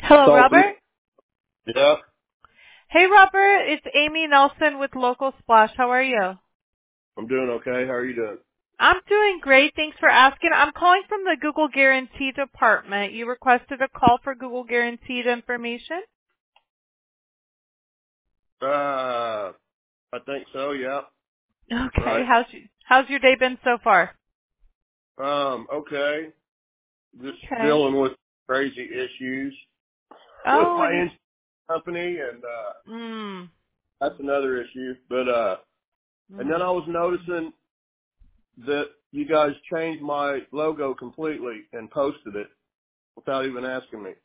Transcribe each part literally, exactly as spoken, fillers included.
Hello, Talk to me. Robert. Yeah, Hey, Robert. It's Amy Nelson with Local Splash. How are you? I'm doing okay. How are you doing? I'm doing great. Thanks for asking. I'm calling from the Google Guarantee Department. You requested a call for Google Guaranteed information? Uh, I think so. Yeah. Okay. Right. How's you, how's your day been so far? Um. Okay. Just Okay. dealing with crazy issues with Oh, my and you, insurance company, and uh, mm, that's another issue. But uh, and mm. then I was noticing that you guys changed my logo completely and posted it without even asking me.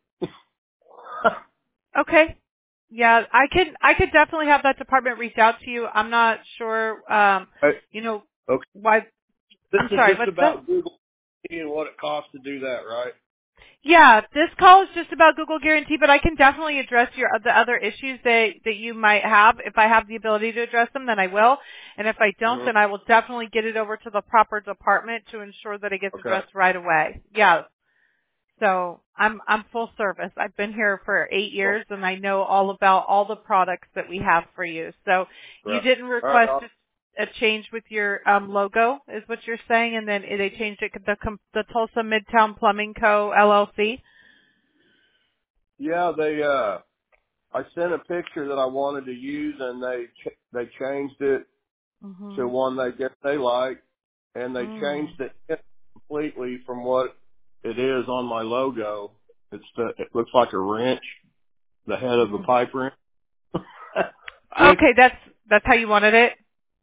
Okay. Yeah, I could, I could definitely have that department reach out to you. I'm not sure, um, Hey, you know, okay. why, This I'm is sorry, just what's that? about Google and what it costs to do that, right? Yeah, this call is just about Google Guarantee, but I can definitely address your the other issues that that you might have. If I have the ability to address them, then I will. And if I don't, hmm then I will definitely get it over to the proper department to ensure that it gets Okay. addressed right away. Yeah. So I'm I'm full service. I've been here for eight Well, years, and I know all about all the products that we have for you. So you right. didn't All right. request I'll, a, a change with your um, logo, is what you're saying, and then they changed it to the com- the Tulsa Midtown Plumbing Co. L L C. yeah, they. Uh, I sent a picture that I wanted to use, and they ch- they changed it to Mhm. one they guess they like, and they Mm. changed it completely from what it is on my logo. It's the, it looks like a wrench, the head of the Mm. pipe wrench. Which, Okay, that's that's how you wanted it.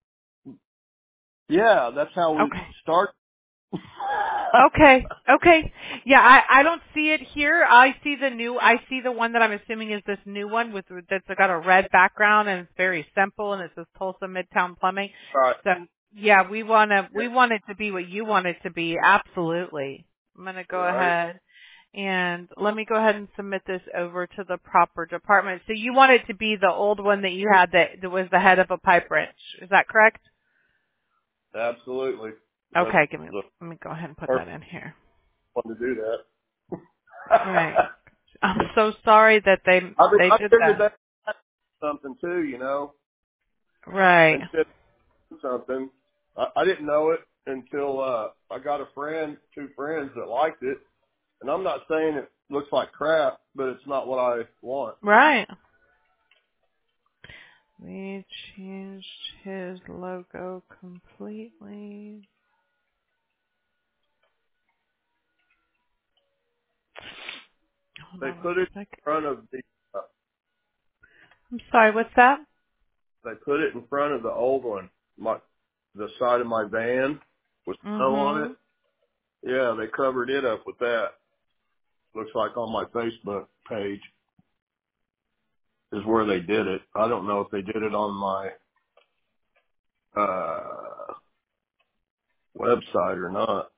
yeah, that's how we Okay. start. Okay. Okay. Yeah, I I don't see it here. I see the new. I see the one that I'm assuming is this new one with that's got a red background and it's very simple and it says Tulsa Midtown Plumbing. All right. So yeah, we wanna Yeah. we want it to be what you want it to be. Absolutely. I'm gonna go Right. ahead and let me go ahead and submit this over to the proper department. So you want it to be the old one that you had that, that was the head of a pipe wrench. Is that correct? Absolutely. That's Okay, give me, the let me go ahead and put that perfect in here. one to do that. Right. I'm so sorry that they, I mean, they I did figured that. that something too, you know, Right. instead of something. I, I didn't know it until uh I got a friend, two friends that liked it, and I'm not saying it looks like crap, but it's not what I want. Right. We changed his logo completely. Hold They on put one it in second. front of the uh, I'm sorry, what's that? they put it in front of the old one, my the side of my van with snow on Mm-hmm. it. Yeah, they covered it up with that. Looks like on my Facebook page is where they did it. I don't know if they did it on my uh website or not.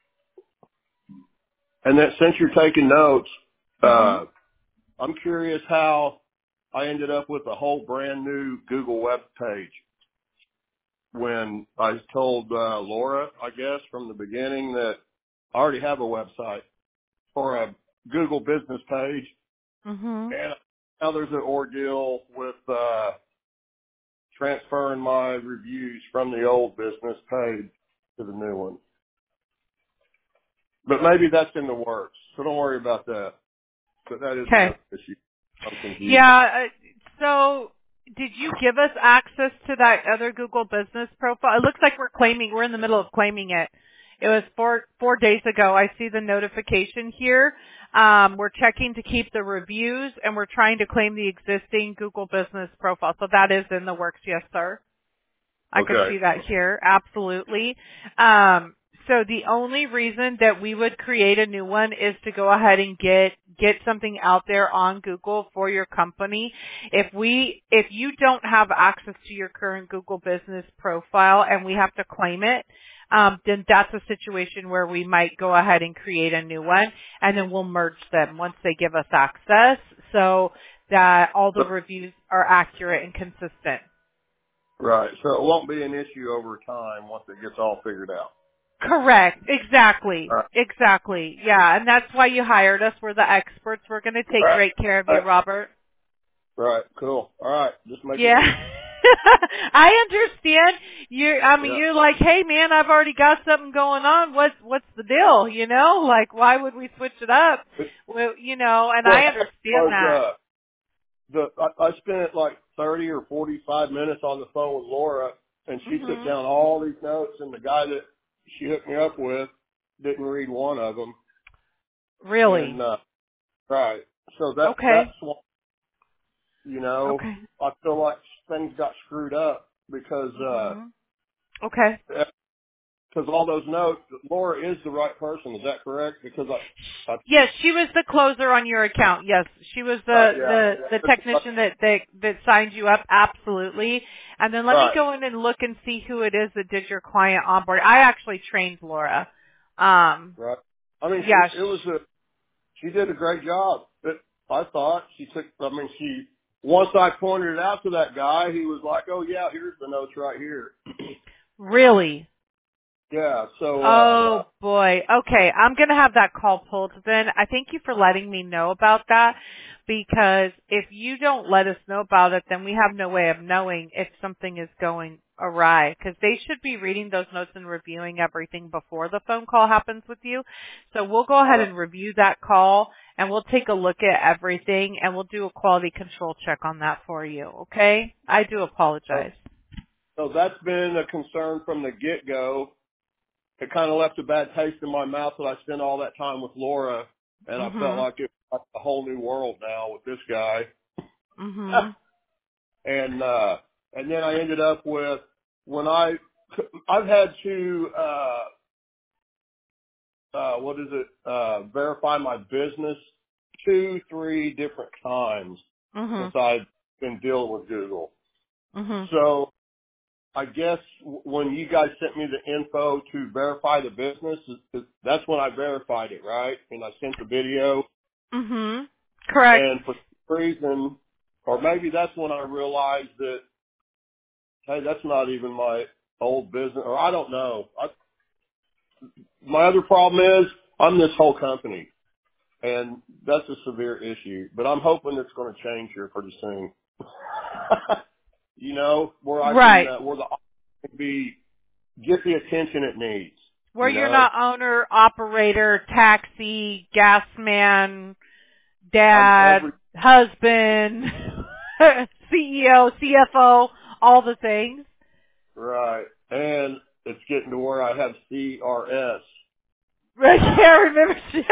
And that since you're taking notes, Mm-hmm. uh I'm curious how I ended up with a whole brand new Google web page when I told uh Laura, I guess, from the beginning that I already have a website for a Google business page, Mm-hmm. and now there's an ordeal with uh transferring my reviews from the old business page to the new one. But maybe that's in the works, so don't worry about that. But that is Okay. another issue. I'm confused. Yeah. Uh, so, did you give us access to that other Google business profile? It looks like we're claiming. We're in the middle of claiming it. It was four four days ago. I see the notification here. Um, we're checking to keep the reviews, and we're trying to claim the existing Google business profile. So that is in the works, yes, sir. I could Okay. see that here. Absolutely. Um, so the only reason that we would create a new one is to go ahead and get get something out there on Google for your company. If we if you don't have access to your current Google business profile and we have to claim it, um, then that's a situation where we might go ahead and create a new one, and then we'll merge them once they give us access, so that all So, the reviews are accurate and consistent. right. So it won't be an issue over time once it gets all figured out. Correct. Exactly. All right. Exactly. Yeah, and that's why you hired us. We're the experts. We're going to take All right. great care of All you, right. Robert. Right. Cool. All right. Just making Yeah. sure. I understand. You I mean Yeah. you're like, "Hey man, I've already got something going on. What's what's the deal?" You know? Like why would we switch it up? Well, you know, and I Well, understand was, that. uh, the I, I spent like thirty or forty-five minutes on the phone with Laura, and she took Mhm. down all these notes, and the guy that she hooked me up with didn't read one of them. And Really? uh, right, so that that's Okay. what you know. Okay. I feel like things got screwed up because uh, Mhm. Okay. because all those notes. Laura is the right person. Is that correct? Because I, I Yes, she was the closer on your account. Yes, she was right, the the the yeah, technician that that that signed you up. Absolutely. And then let me right, go in and look and see who it is that did your client onboard. I actually trained Laura. Um, right. I mean, she, yeah. it was Sh- a she did a great job. It, I thought she took. I mean, she once I pointed it out to that guy, he was like, "Oh yeah, here's the notes right here." really? Yeah. So, uh, Oh boy. Okay, I'm going to have that call pulled then. I thank you for letting me know about that because if you don't let us know about it, then we have no way of knowing if something is going awry because they should be reading those notes and reviewing everything before the phone call happens with you. So we'll go ahead right. and review that call and we'll take a look at everything and we'll do a quality control check on that for you. Okay? I do So, apologize. so that's been a concern from the get go. It kind of left a bad taste in my mouth that I spent all that time with Laura, and I felt Mhm. like it was a whole new world now with this guy. Mhm. and uh, and then I ended up with when I I've had to uh, uh, what is it uh, verify my business two three different times since Mhm. I've been dealing with Google. Mhm. So I guess w- when you guys sent me the info to verify the business, is- is- that's when I verified it, right? And I sent the video, Mhm. Correct. and for some reason, or maybe that's when I realized that, hey, that's not even my old business, or I don't know. I, my other problem is I'm this whole company, and that's a severe issue. But I'm hoping it's going to change here pretty soon. you know, where I can, Right. uh, where the office can be get the attention it needs. Where You you're know. not owner, operator, taxi, gas man, I'm dad, every husband, C E O, C F O, all the things. right, and it's getting to where I have C R S. Right. Yeah, remember.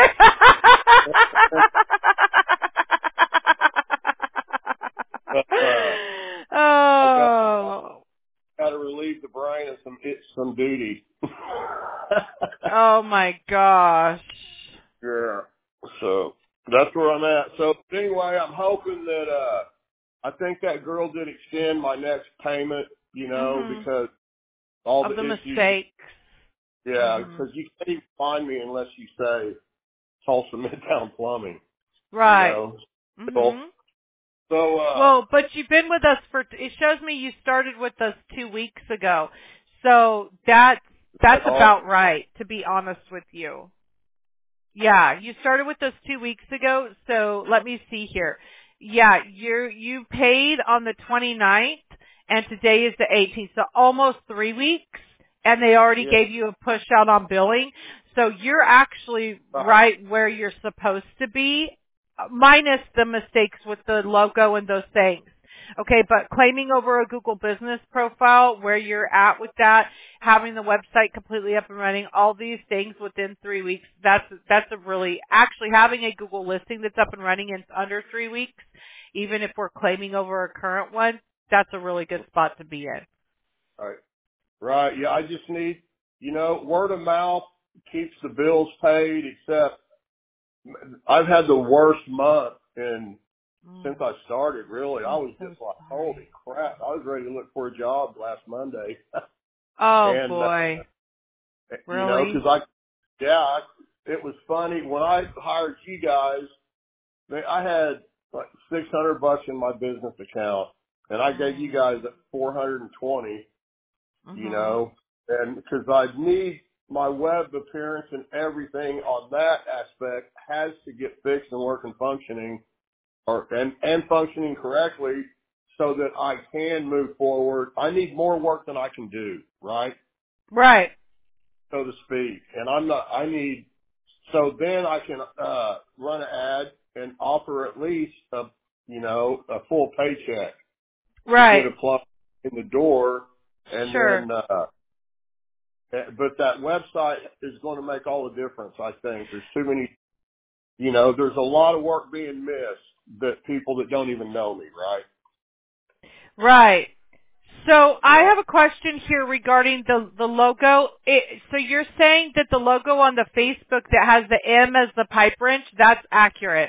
But uh, I got oh. got to relieve the brain of some it, some duty. Oh my gosh. yeah. So that's where I'm at. So anyway, I'm hoping that uh, I think that girl did extend my next payment. You know, Mhm. because all the Of the issues. mistakes. Yeah, Mhm. because you can't even find me unless you say Tulsa Midtown Plumbing. You Right. know. So, Mhm. so uh, Well, but you've been with us for, it shows me you started with us two weeks ago. So that's, at that's all. about right, to be honest with you. Yeah, you started with us two weeks ago, so let me see here. Yeah, you you paid on the twenty-ninth, and today is the eighteenth, so almost three weeks, and they already Yeah. gave you a push out on billing. So you're actually Right. right where you're supposed to be, minus the mistakes with the logo and those things. Okay, but claiming over a Google business profile, where you're at with that, having the website completely up and running, all these things within three weeks, that's, that's a really, actually having a Google listing that's up and running in under three weeks, even if we're claiming over a current one, that's a really good spot to be in. Right. Right. Yeah. I just need, you know, word of mouth keeps the bills paid, except I've had the worst month in Mm, since I started, really. I I'm was so just like, holy sorry. crap. I was ready to look for a job last Monday. Oh and, uh, boy. you know, Really? cause I, yeah, I, it was funny when I hired you guys, they, I had like six hundred bucks in my business account and I gave you Mm. guys four hundred twenty, you Mhm. know, and cause I need, my web appearance and everything on that aspect has to get fixed and working functioning or and, and functioning correctly so that I can move forward. I need more work than I can do, right? Right. So to speak. And I'm not, I need, so then I can, uh, run an ad and offer at least a, you know, a full paycheck to get Right. a plug in the door. And Sure. then, uh, but that website is going to make all the difference, I think. There's too many, you know, there's a lot of work being missed that people that don't even know me, right? Right. So I Yeah. have a question here regarding the the logo. It, so you're saying that the logo on the Facebook that has the M as the pipe wrench, that's accurate.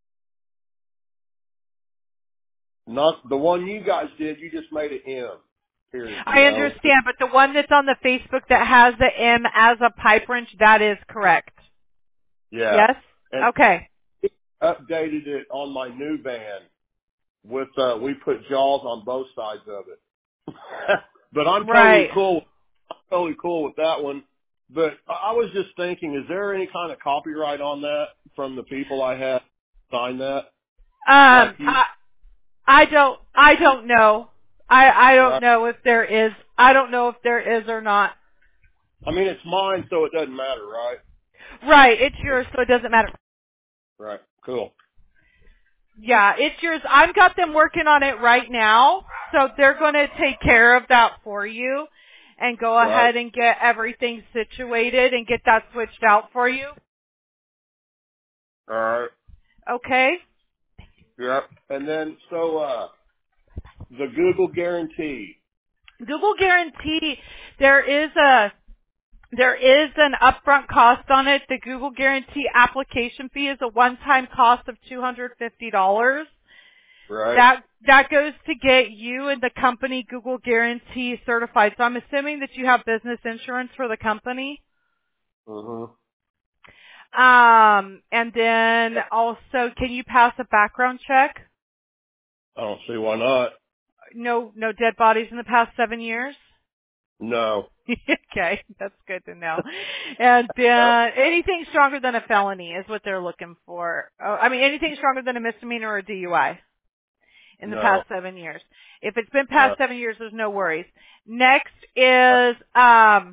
Not the one you guys did, you just made it M, period, you I know? understand, but the one that's on the Facebook that has the M as a pipe wrench, that is correct. Yeah. Yes? And Okay. updated it on my new van with, uh, we put jaws on both sides of it. But I'm totally Right. cool, I'm totally cool with that one. But I I was just thinking, is there any kind of copyright on that from the people I had sign that? Like Um, you, I, I don't, I don't know. I, I don't right? know if there is, I don't know if there is or not. I mean, it's mine, so it doesn't matter, right? Right, it's yours, so it doesn't matter. Right. Cool. Yeah, it's yours. I've got them working on it right now, so they're going to take care of that for you and go Right. ahead and get everything situated and get that switched out for you. All right. Okay? Yep. And then, so, uh, the Google guarantee. Google Guarantee, there is a There is an upfront cost on it. The Google Guarantee application fee is a one-time cost of two hundred fifty dollars. Right. That that goes to get you and the company Google Guarantee certified. So I'm assuming that you have business insurance for the company. Mm-hmm. Um, and then also, can you pass a background check? I don't see why not. No, no dead bodies in the past seven years. No. Okay, that's good to know. And Yep. uh, anything stronger than a felony is what they're looking for. Oh, I mean, anything stronger than a misdemeanor or a D U I in the No. past seven years. If it's been No. past seven years, there's no worries. Next is um,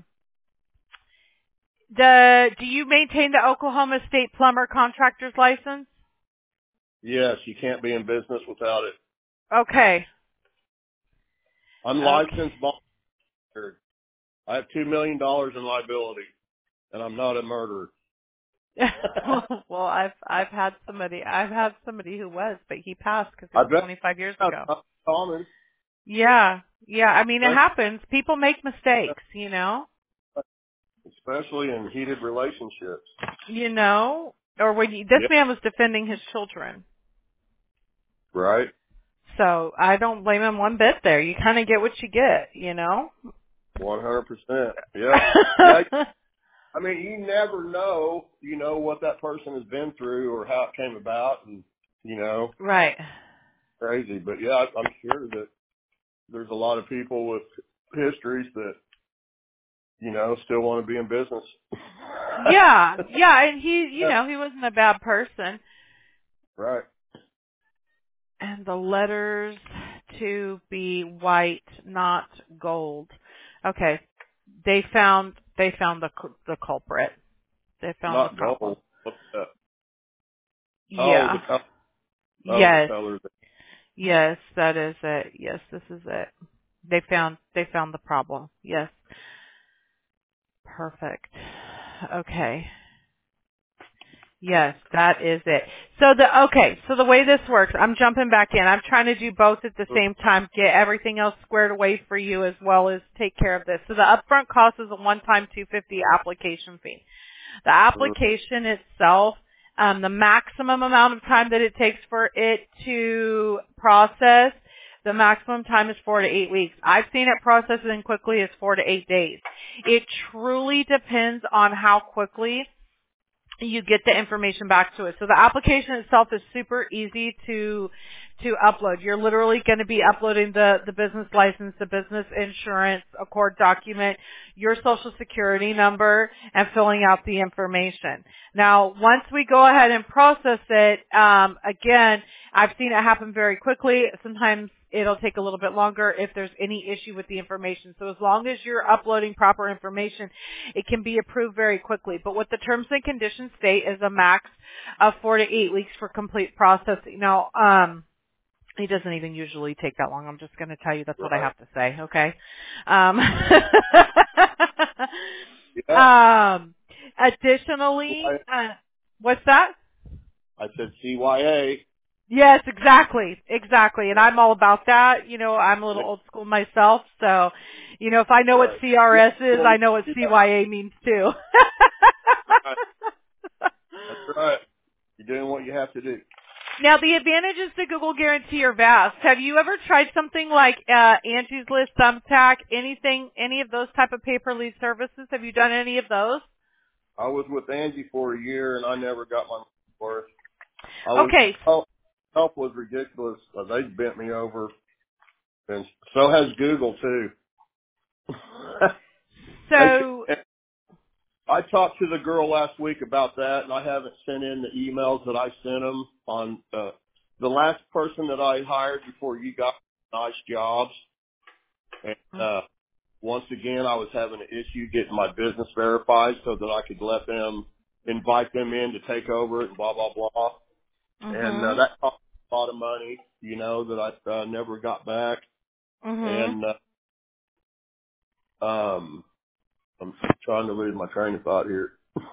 the. Do you maintain the Oklahoma State Plumber Contractor's License? Yes, you can't be in business without it. Okay. I'm Okay. licensed monitored. I have two million dollars in liability, and I'm not a murderer. Well, I've I've had somebody I've had somebody who was, but he passed because it I was bet twenty-five years that's ago. not common, Yeah, yeah. I mean, it especially happens. People make mistakes, you know. especially in heated relationships. You know, or when you, this Yeah. man was defending his children, Right. so I don't blame him one bit. There, you kind of get what you get, you know. One hundred percent. Yep. Yeah. I mean, you never know, you know, what that person has been through or how it came about, and you know, Right. crazy. But yeah, I- I'm sure that there's a lot of people with histories that, you know, still want to be in business. Yeah, yeah, and he, you Yeah, know, he wasn't a bad person. right. And the letters to be white, not gold. Okay. They found they found the cu- the culprit. They found the Not problem. gold. What's that? Oh, the Yeah. color. Oh, the Yes. color. Yes, that is it. Yes, this is it. They found they found the problem. Yes. Perfect. Okay. Yes, that is it. So the okay, so the way this works, I'm jumping back in. I'm trying to do both at the same time, get everything else squared away for you as well as take care of this. So the upfront cost is a one-time two hundred fifty dollars application fee. The application itself, um, the maximum amount of time that it takes for it to process, the maximum time is four to eight weeks. I've seen it process in quickly as four to eight days. It truly depends on how quickly you get the information back to us. So the application itself is super easy to to upload. You're literally going to be uploading the, the business license, the business insurance, a court document, your social security number, and filling out the information. Now, once we go ahead and process it, um, again, I've seen it happen very quickly. Sometimes it'll take a little bit longer if there's any issue with the information. So as long as you're uploading proper information, it can be approved very quickly. But what the terms and conditions state is a max of four to eight weeks for complete processing. Now, um, it doesn't even usually take that long. I'm just going to tell you that's what I have to say, okay? Um, Yeah. um, additionally, uh, what's that? I said C Y A. Yes, exactly, exactly. And I'm all about that. You know, I'm a little old school myself, so, you know, if I know what Right. C R S is, Yeah. I know what C Y A means too. Right. That's right. You're doing what you have to do. Now, the advantages to Google Guarantee are vast. Have you ever tried something like uh, Angie's List, Thumbtack, anything, any of those type of pay-per lead services? Have you done any of those? I was with Angie for a year, and I never got my money's worth. I was, Okay. help, help was ridiculous. Uh, they bent me over, and so has Google too. So, they, I talked to the girl last week about that, and I haven't sent in the emails that I sent them on uh, the last person that I hired before you got nice jobs. And uh, once again, I was having an issue getting my business verified so that I could let them invite them in to take over it and blah, blah, blah. And uh, mhm, that cost a lot of money, you know, that I uh, never got back. mhm. And uh, um, I'm trying to lose my train of thought here.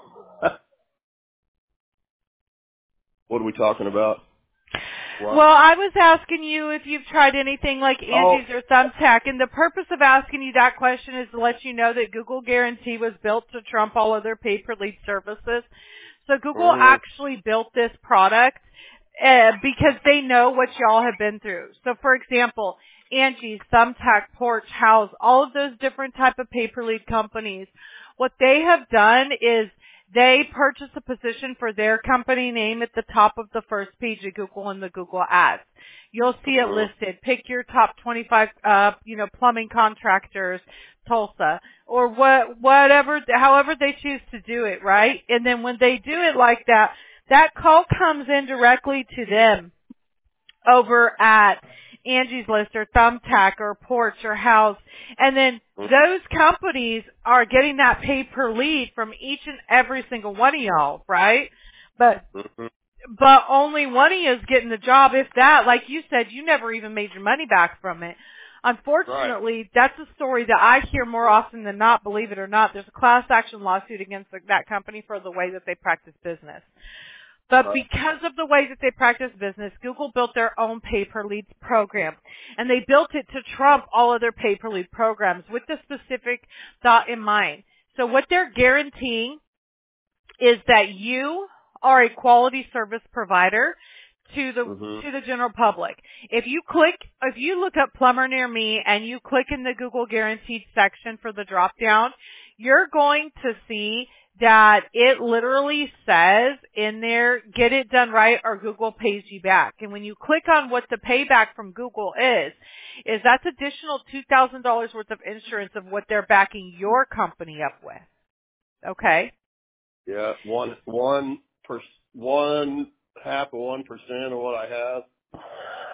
What are we talking about? What? Well, I was asking you if you've tried anything like Oh, Angie's or Thumbtack, and the purpose of asking you that question is to let you know that Google Guarantee was built to trump all other pay-per-lead services. So Google mm, actually built this product uh, because they know what y'all have been through. So, for example, Angie's, Thumbtack, Porch, House, all of those different type of pay-per-lead companies, what they have done is they purchase a position for their company name at the top of the first page of Google in the Google Ads. You'll see it mm, listed. Pick your top twenty-five, uh, you know, plumbing contractors, Tulsa, or what, whatever, however they choose to do it, right? And then when they do it like that, that call comes in directly to them over at Angie's List or Thumbtack or Porch or House. And then mm, those companies are getting that pay per lead from each and every single one of y'all, right? But, mm, but only one of you is getting the job. If that, like you said, you never even made your money back from it. right. Unfortunately, that's a story that I hear more often than not, believe it or not. There's a class action lawsuit against that company for the way that they practice business. But Right. because of the way that they practice business, Google built their own pay-per-lead program. And they built it to trump all other pay-per-lead programs with the specific thought in mind. So what they're guaranteeing is that you are a quality service provider to the Mm-hmm. to the general public. If you click, if you look up plumber near me and you click in the Google Guaranteed section for the drop down, you're going to see that it literally says in there, get it done right or Google pays you back. And when you click on what the payback from Google is, is that's additional two thousand dollars worth of insurance of what they're backing your company up with. Okay? Yeah, one one per one half of one percent of what I have.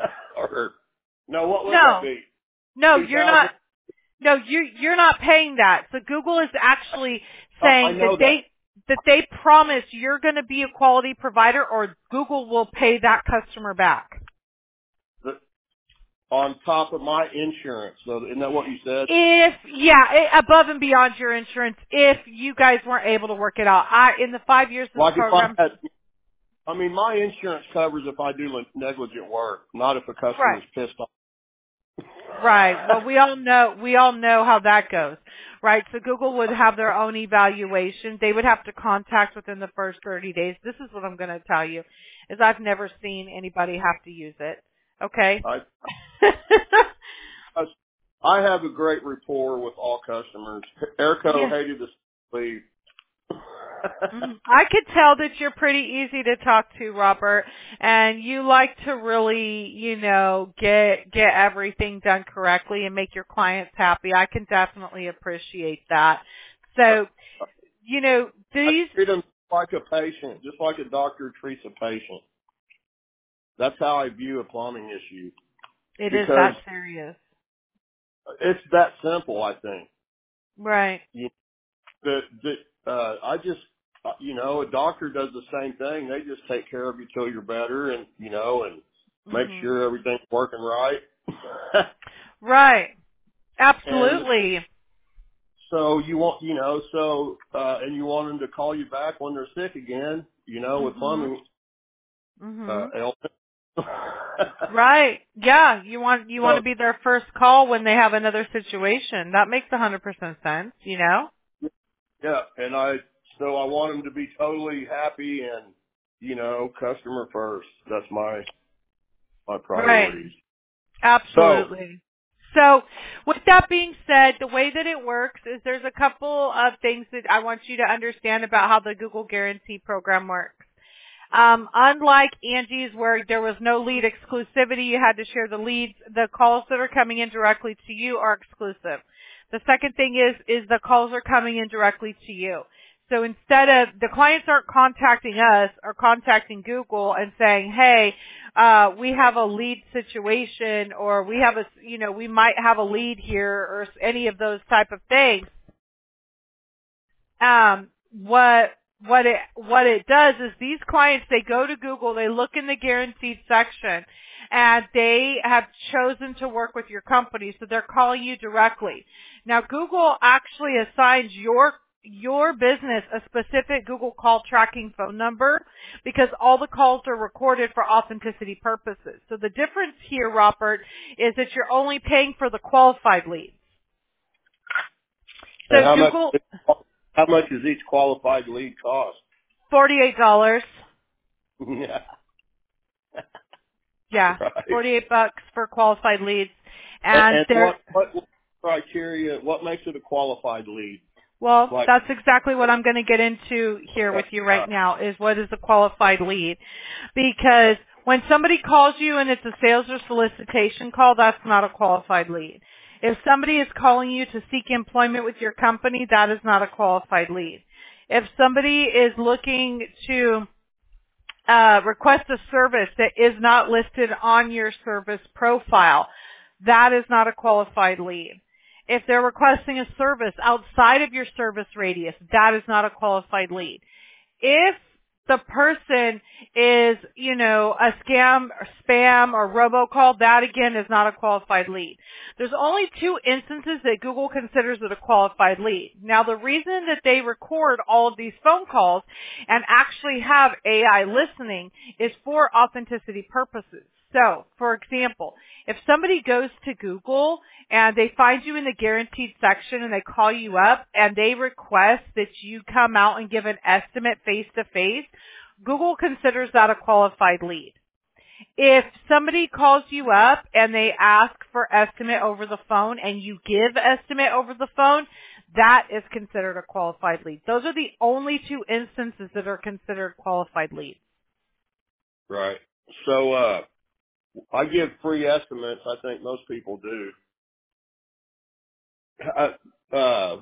Or no, what would that No. be? No, Two you're thousand. not. No, you you're not paying that. So Google is actually I, I saying that know that. they that they promise you're going to be a quality provider, or Google will pay that customer back. That on top of my insurance. So isn't that what you said? If yeah, i- above and beyond your insurance, if you guys weren't able to work it out, I in the five years this Like if I program, had, I mean, my insurance covers if I do negligent work, not if a customer's right? pissed off. Right. Well, we all know we all know how that goes, right? So Google would have their own evaluation. They would have to contact within the first thirty days. This is what I'm going to tell you, is I've never seen anybody have to use it. Okay. I, I I have a great rapport with all customers. Airco Yeah. hated to leave. Mhm. I could tell that you're pretty easy to talk to, Robert, and you like to really, you know, get get everything done correctly and make your clients happy. I can definitely appreciate that. So, you know, I these treat them like a patient, just like a doctor treats a patient. That's how I view a plumbing issue it is because that serious. it's that simple. I think. Right. You, that that uh, I just uh, you know a doctor does the same thing. They just take care of you till you're better, and you know, and make Mhm. sure everything's working right. Right. And Absolutely. so you want you know so uh, and you want them to call you back when they're sick again. You know, with Mhm. plumbing uh, Mhm. ailment. Right. Yeah, you want you want So to be their first call when they have another situation. That makes one hundred percent sense, you know? yeah, and I so I want them to be totally happy and you know customer first. That's my my Right. priorities. So Absolutely. So, with that being said, the way that it works is there's a couple of things that I want you to understand about how the Google Guarantee program works. Um, unlike Angie's where there was no lead exclusivity, you had to share the leads, the calls that are coming in directly to you are exclusive. The second thing is, is the calls are coming in directly to you. So instead of, the clients aren't contacting us or contacting Google and saying, hey, uh, we have a lead situation or we have a, you know, we might have a lead here or any of those type of things. Um, what what it what it does is these clients, they go to Google, they look in the guaranteed section, and they have chosen to work with your company, so they're calling you directly. Now Google actually assigns your your business a specific Google call tracking phone number because all the calls are recorded for authenticity purposes. So the difference here, Robert, is that you're only paying for the qualified leads. and So how much Google, how much does each qualified lead cost? forty-eight dollars. Yeah, Yeah, right. forty-eight bucks for qualified leads. And, And and they're, what what criteria? What makes it a qualified lead? well, Like that's exactly what I'm going to get into here okay, with you uh, right now is what is a qualified lead. Because when somebody calls you and it's a sales or solicitation call, that's not a qualified lead. If somebody is calling you to seek employment with your company, that is not a qualified lead. If somebody is looking to uh, request a service that is not listed on your service profile, that is not a qualified lead. If they're requesting a service outside of your service radius, that is not a qualified lead. If the person is, you know, a scam or spam or robocall, that again is not a qualified lead. There's only two instances that Google considers it a qualified lead. Now the reason that they record all of these phone calls and actually have A I listening is for authenticity purposes. So, for example, if somebody goes to Google and they find you in the guaranteed section and they call you up and they request that you come out and give an estimate face to face, Google considers that a qualified lead. If somebody calls you up and they ask for estimate over the phone and you give estimate over the phone, that is considered a qualified lead. Those are the only two instances that are considered qualified leads. right. So uh, I give free estimates. I think most people do. I, uh,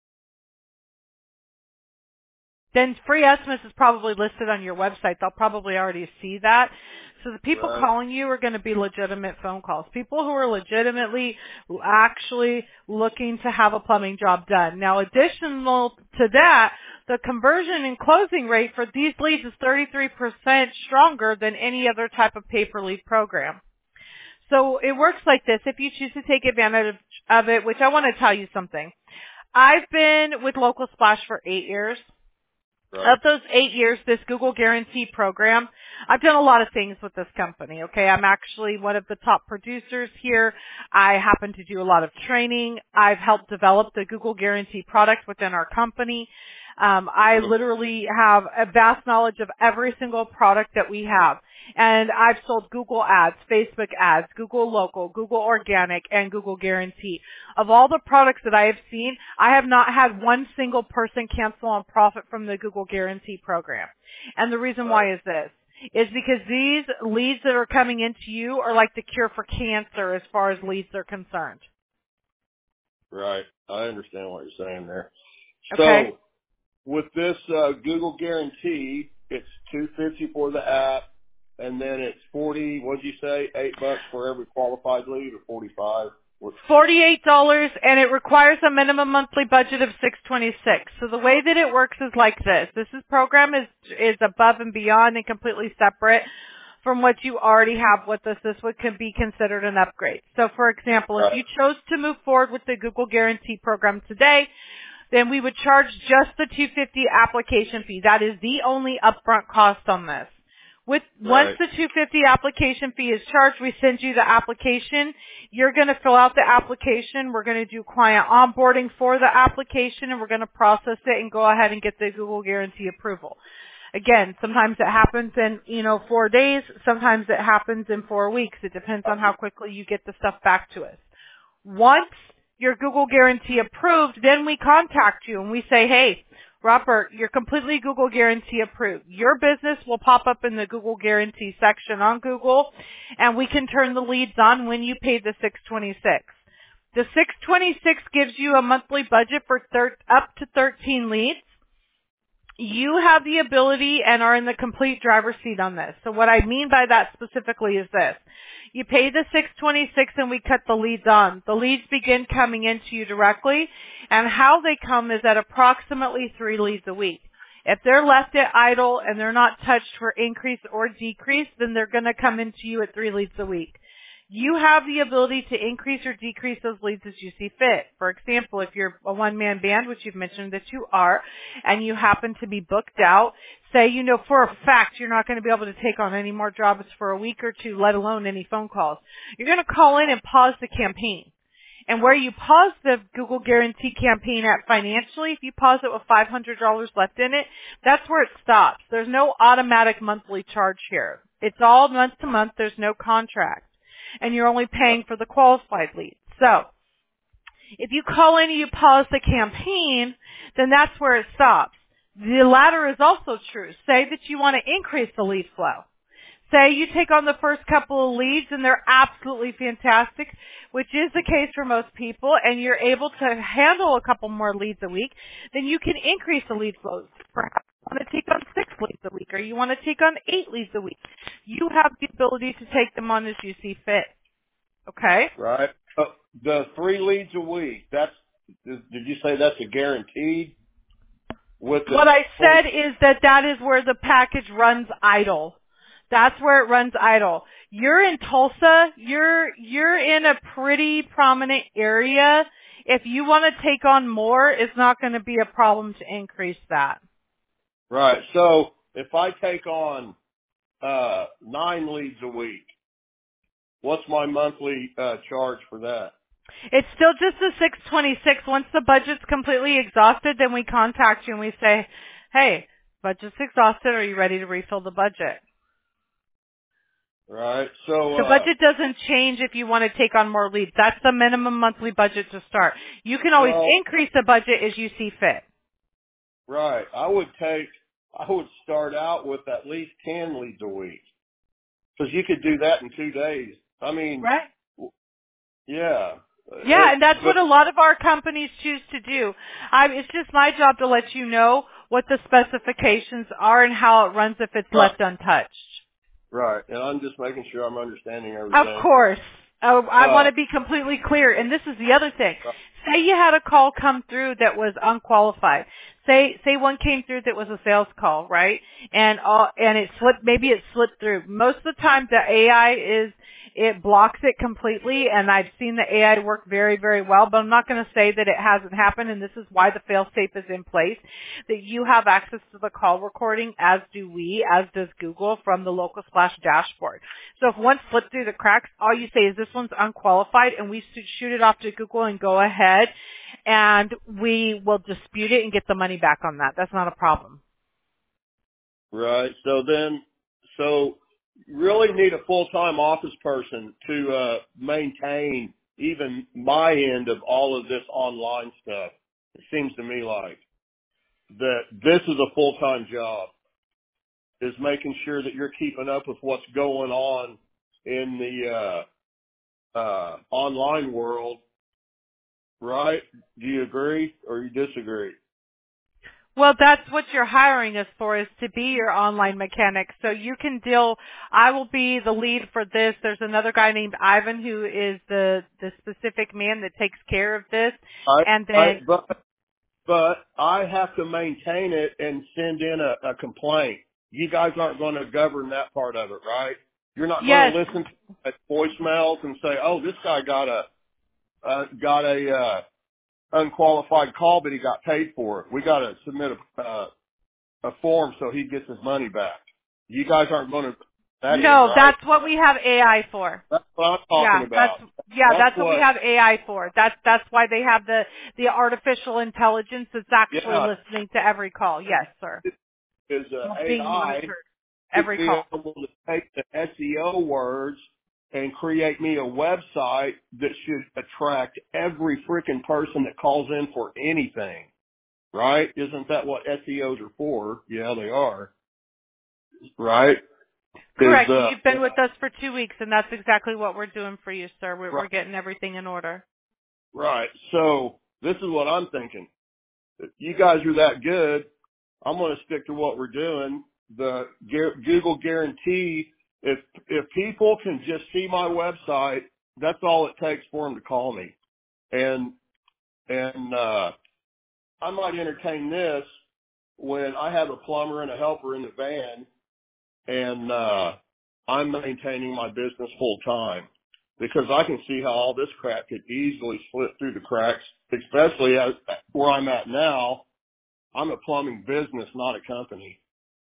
Then free estimates is probably listed on your website. They'll probably already see that. So the people right. calling you are going to be legitimate phone calls. People who are legitimately actually looking to have a plumbing job done. Now additional to that, the conversion and closing rate for these leads is thirty-three percent stronger than any other type of pay-per-lead program. So it works like this. If you choose to take advantage of it, which I want to tell you something. I've been with Local Splash for eight years. Right. Of those eight years, this Google Guarantee program, I've done a lot of things with this company, okay? I'm actually one of the top producers here. I happen to do a lot of training. I've helped develop the Google Guarantee product within our company. Um, I literally have a vast knowledge of every single product that we have. And I've sold Google Ads, Facebook Ads, Google Local, Google Organic, and Google Guarantee. Of all the products that I have seen, I have not had one single person cancel on profit from the Google Guarantee program. And the reason why is this, is because these leads that are coming into you are like the cure for cancer as far as leads are concerned. Right. I understand what you're saying there. Okay. So with this uh, Google Guarantee, it's two hundred fifty dollars for the app, and then it's forty. What did you say? Eight bucks for every qualified lead, or forty-five? forty-eight dollars, and it requires a minimum monthly budget of six twenty-six. So the way that it works is like this. This is program is is above and beyond and completely separate from what you already have with us. This would could be considered an upgrade. So for example, if you chose to move forward with the Google Guarantee program today, then we would charge just the two hundred fifty dollars application fee. That is the only upfront cost on this. With Right. once the two hundred fifty dollars application fee is charged, we send you the application. You're going to fill out the application. We're going to do client onboarding for the application, and we're going to process it and go ahead and get the Google Guarantee approval. Again, sometimes it happens in, you know, four days. Sometimes it happens in four weeks. It depends on how quickly you get the stuff back to us. Once your Google Guarantee approved, then we contact you and we say, hey, Robert, you're completely Google Guarantee approved. Your business will pop up in the Google Guarantee section on Google, and we can turn the leads on when you pay the six twenty-six. The six twenty-six gives you a monthly budget for thir- up to thirteen leads. You have the ability and are in the complete driver's seat on this. So what I mean by that specifically is this. You pay the six twenty-six and we cut the leads on. The leads begin coming into you directly, and how they come is at approximately three leads a week. If they're left at idle and they're not touched for increase or decrease, then they're going to come into you at three leads a week. You have the ability to increase or decrease those leads as you see fit. For example, if you're a one-man band, which you've mentioned that you are, and you happen to be booked out, say you know for a fact you're not going to be able to take on any more jobs for a week or two, let alone any phone calls. You're going to call in and pause the campaign. And where you pause the Google Guarantee campaign at financially, if you pause it with five hundred dollars left in it, that's where it stops. There's no automatic monthly charge here. It's all month to month. There's no contract. And you're only paying for the qualified leads. So, if you call in and you pause the campaign, then that's where it stops. The latter is also true. Say that you want to increase the lead flow. Say you take on the first couple of leads and they're absolutely fantastic, which is the case for most people, and you're able to handle a couple more leads a week, then you can increase the lead flows. Perhaps you want to take on six leads a week, or you want to take on eight leads a week. You have the ability to take them on as you see fit. Okay? Right. Uh, the three leads a week, that's, did you say that's a guaranteed? With the What I said is that that is where the package runs idle. That's where it runs idle. You're in Tulsa. You're, you're in a pretty prominent area. If you want to take on more, it's not going to be a problem to increase that. Right. So if I take on uh, nine leads a week, what's my monthly uh, charge for that? It's still just the six twenty-six. Once the budget's completely exhausted, then we contact you and we say, hey, budget's exhausted. Are you ready to refill the budget? Right. So The uh, budget doesn't change if you want to take on more leads. That's the minimum monthly budget to start. You can always well, increase the budget as you see fit. Right. I would take, I would start out with at least ten leads a week. Because you could do that in two days. I mean, Right? yeah. Yeah, It, and that's but, what a lot of our companies choose to do. I, it's just my job to let you know what the specifications are and how it runs if it's right. left untouched. Right. And I'm just making sure I'm understanding everything. Of course. Oh, I Uh, want to be completely clear, and this is the other thing. Say you had a call come through that was unqualified. Say say one came through that was a sales call, right? And uh, and it slipped. Maybe it slipped through. Most of the time, the A I is it blocks it completely, and I've seen the A I work very very well. But I'm not going to say that it hasn't happened, and this is why the fail-safe is in place. That you have access to the call recording, as do we, as does Google, from the Local Splash dashboard. So if one slipped through the cracks, all you say is this one's unqualified, and we shoot it off to Google and go ahead, and we will dispute it and get the money back on that. That's not a problem. Right. So then, so really need a full-time office person to uh, maintain even my end of all of this online stuff. It seems to me like that this is a full-time job, is making sure that you're keeping up with what's going on in the uh, uh, online world, right? Do you agree or you disagree? Well, that's what you're hiring us for, is to be your online mechanic. So you can deal, I will be the lead for this. There's another guy named Ivan who is the, the specific man that takes care of this. I, And I, then, but, but I have to maintain it and send in a, a complaint. You guys aren't going to govern that part of it, right? You're not going yes, to listen to voicemails and say, oh, this guy got a, uh, got a, uh, unqualified call, but he got paid for it. We got to submit a, uh, a form so he gets his money back. You guys aren't going to that in, no, right? that's what we have A I for. That's what I'm talking Yeah, about. that's yeah, That's that's what, what, we have A I for. That's that's why they have the the artificial intelligence that's actually yeah, listening to every call. Yes, sir. is uh, Well, being A I monitored to every be call. able to take the S E O words and create me a website that should attract every freaking person that calls in for anything, right? Isn't that what S E Os are for? Yeah, they are, right? Is Correct. uh, You've been with us for two weeks, and that's exactly what we're doing for you, sir. We're, right, we're getting everything in order. right. So this is what I'm thinking. If you guys are that good, I'm going to stick to what we're doing. The Gu- Google guarantee, if if people can just see my website, that's all it takes for them to call me. And and uh, I might entertain this when I have a plumber and a helper in the van, and uh, I'm maintaining my business full time, because I can see how all this crap could easily slip through the cracks, especially as, where I'm at now. I'm a plumbing business, not a company,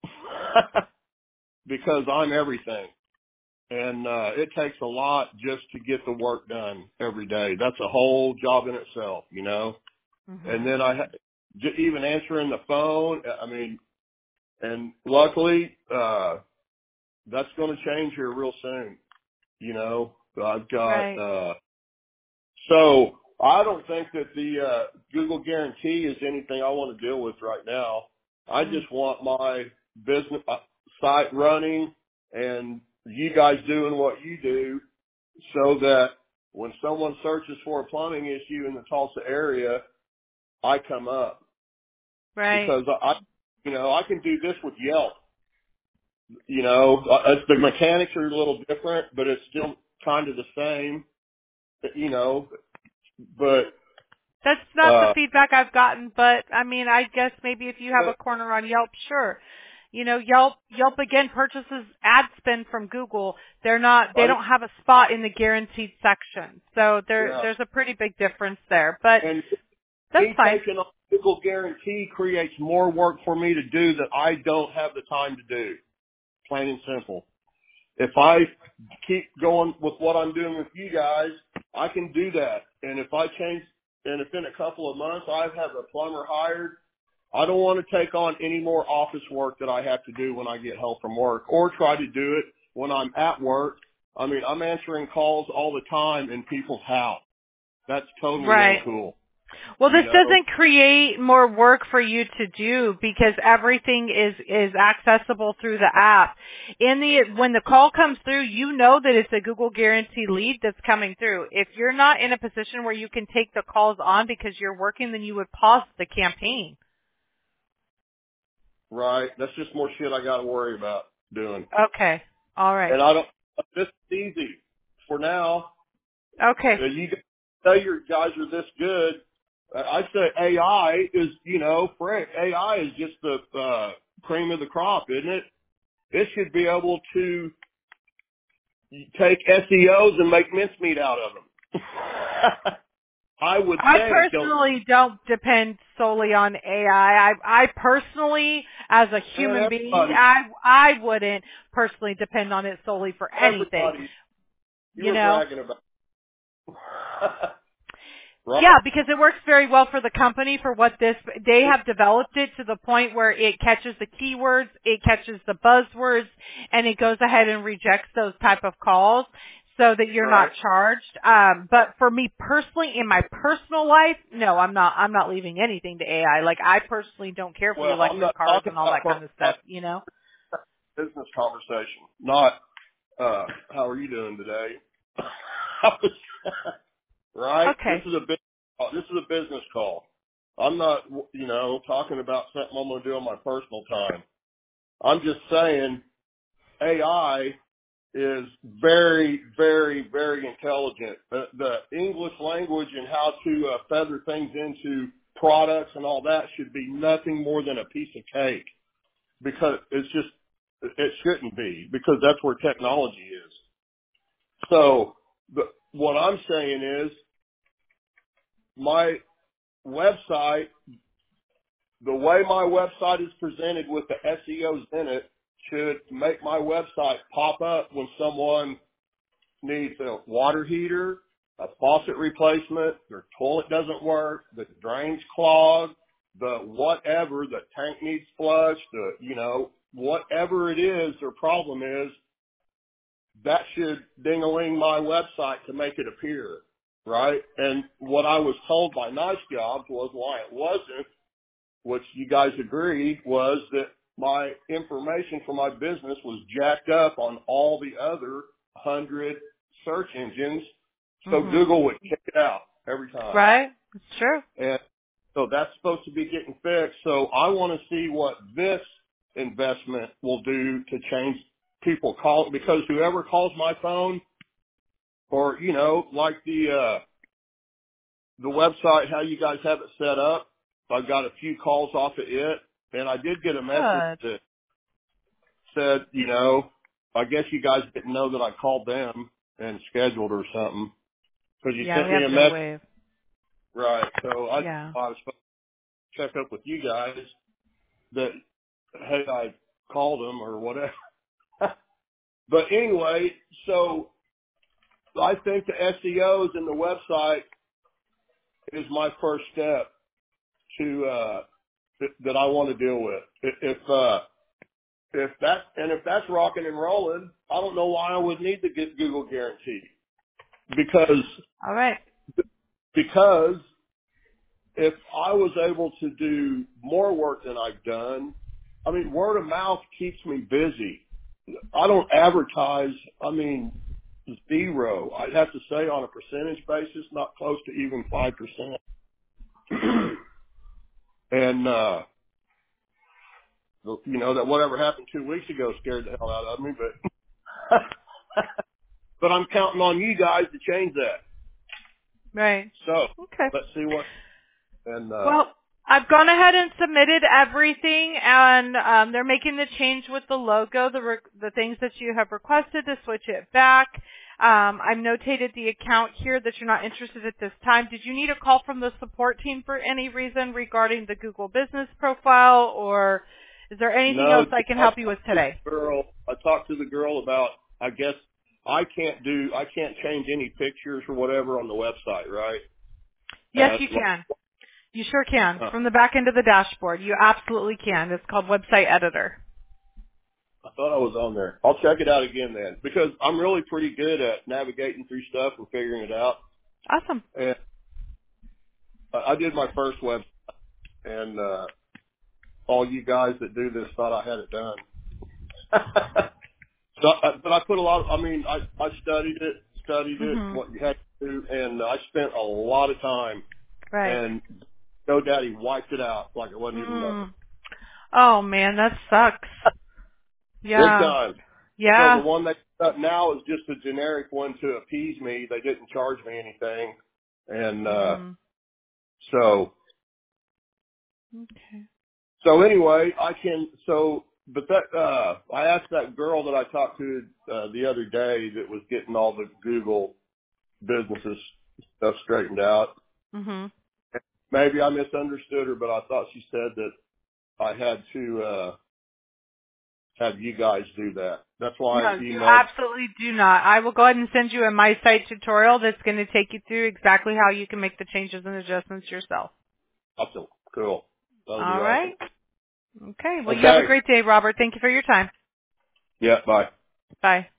because I'm everything. And, uh, it takes a lot just to get the work done every day. That's a whole job in itself, you know? hmm And then I, ha- j- even answering the phone, I mean, and luckily, uh, that's going to change here real soon. You know, I've got, Right. uh, so I don't think that the uh, Google guarantee is anything I want to deal with right now. I Mm. just want my business uh, site running and you guys doing what you do, so that when someone searches for a plumbing issue in the Tulsa area, I come up. Right. Because I, you know, I can do this with Yelp. You know, uh, the mechanics are a little different, but it's still kind of the same. You know, but That's not the uh, feedback I've gotten, but I mean, I guess maybe if you have a corner on Yelp, sure. You know, Yelp, Yelp again purchases ad spend from Google. They're not, they I, don't have a spot in the guaranteed section. So there, yeah, there's a pretty big difference there, but and that's me fine. taking on Google guarantee creates more work for me to do that I don't have the time to do. Plain and simple. If I keep going with what I'm doing with you guys, I can do that. And if I change, and if in a couple of months I have a plumber hired, I don't want to take on any more office work that I have to do when I get home from work, or try to do it when I'm at work. I mean, I'm answering calls all the time in people's house. That's totally Right. uncool. Well, You this know? doesn't create more work for you to do because everything is, is accessible through the app. In the, when the call comes through, you know that it's a Google Guarantee lead that's coming through. If you're not in a position where you can take the calls on because you're working, then you would pause the campaign. Right. That's just more shit I got to worry about doing. Okay. All right. And I don't, this is easy for now. Okay. Uh, you say your guys are this good. Uh, I say A I is, you know, frick, A I is just the, uh, cream of the crop, isn't it? It should be able to take S E Os and make mincemeat out of them. I would I think. personally don't depend solely on A I. I, I personally, as a Man, human being, everybody, I, I wouldn't personally depend on it solely for anything. everybody, you You were know? bragging about. right? Yeah, because it works very well for the company for what this, they have developed it to the point where it catches the keywords, it catches the buzzwords, and it goes ahead and rejects those type of calls so that you're Right. not charged. Um, but for me personally, in my personal life, no, I'm not, I'm not leaving anything to A I. Like I personally don't care for Well, I'm electric not cars talking and all about that kind of personal stuff, you know? business conversation, not uh, how are you doing today? Right? This Okay. is a big, this is a business call. I'm not, you know, talking about something I'm going to do on my personal time. I'm just saying A I is very, very, very intelligent. The, the English language and how to uh, feather things into products and all that should be nothing more than a piece of cake, because it's just, it shouldn't be, because that's where technology is. So the, what I'm saying is my website, the way my website is presented with the S E Os in it, should make my website pop up when someone needs a water heater, a faucet replacement, their toilet doesn't work, the drain's clogged, the whatever, the tank needs flushed, the, you know, whatever it is their problem is, that should ding-a-ling my website to make it appear, right? And what I was told by Nice Jobs was why it wasn't, which you guys agreed, was that my information for my business was jacked up on all the other hundred search engines, so Mhm. Google would kick it out every time. Right? It's true. And so that's supposed to be getting fixed. So I want to see what this investment will do to change people call, because whoever calls my phone, or, you know, like the, uh, the website, how you guys have it set up, I've got a few calls off of it, and I did get a message Good. that said, you know, I guess you guys didn't know that I called them and scheduled or something, because you Yeah, sent we me have a no message. way. Right. So I, Yeah. I was supposed to check up with you guys that, hey, I called them or whatever. But anyway, so I think the S E Os and the website is my first step to, uh, that, that I want to deal with. If, if, uh, if that, and if that's rocking and rolling, I don't know why I would need to get Google Guarantee, because, All right. because if I was able to do more work than I've done, I mean, word of mouth keeps me busy. I don't advertise, I mean, zero. I'd have to say on a percentage basis, not close to even five percent. And, uh, you know, that whatever happened two weeks ago scared the hell out of me, but, but I'm counting on you guys to change that. Right. So Okay. let's see what, and, uh, Well, I've gone ahead and submitted everything, and um, they're making the change with the logo, the re- the things that you have requested to switch it back. Um, I've notated the account here that you're not interested at this time. Did you need a call from the support team for any reason regarding the Google Business Profile, or is there anything no, else I can I help you with talked to today? the girl, I talked to the girl about, I guess I can't do, I can't change any pictures or whatever on the website, right? Yes, Uh, you can. You sure can. huh. From the back end of the dashboard, you absolutely can. It's called Website Editor. I thought I was on there. I'll check it out again then, because I'm really pretty good at navigating through stuff and figuring it out. Awesome. And I I did my first web, and uh, all you guys that do this thought I had it done. so, I- but I put a lot. Of, I mean, I I studied it, studied it, Mhm. what you had to do, and I spent a lot of time. Right. And GoDaddy wiped it out like it wasn't even nothing. Mm. Oh man, that sucks. Big Yeah. time. So the Yeah. one they set up now is just a generic one to appease me. They didn't charge me anything, and uh, Mhm. so Okay. so anyway, I can so. But that uh, I asked that girl that I talked to uh, the other day that was getting all the Google businesses stuff straightened out. Mhm. Maybe I misunderstood her, but I thought she said that I had to uh, have you guys do that. That's why I No, you emailed. absolutely do not. I will go ahead and send you a My Site tutorial that's going to take you through exactly how you can make the changes and adjustments yourself. Awesome. Cool. That'll be All awesome. right. Okay. Well, you have a Okay. great day, Robert. Thank you for your time. Yeah. Bye. Bye.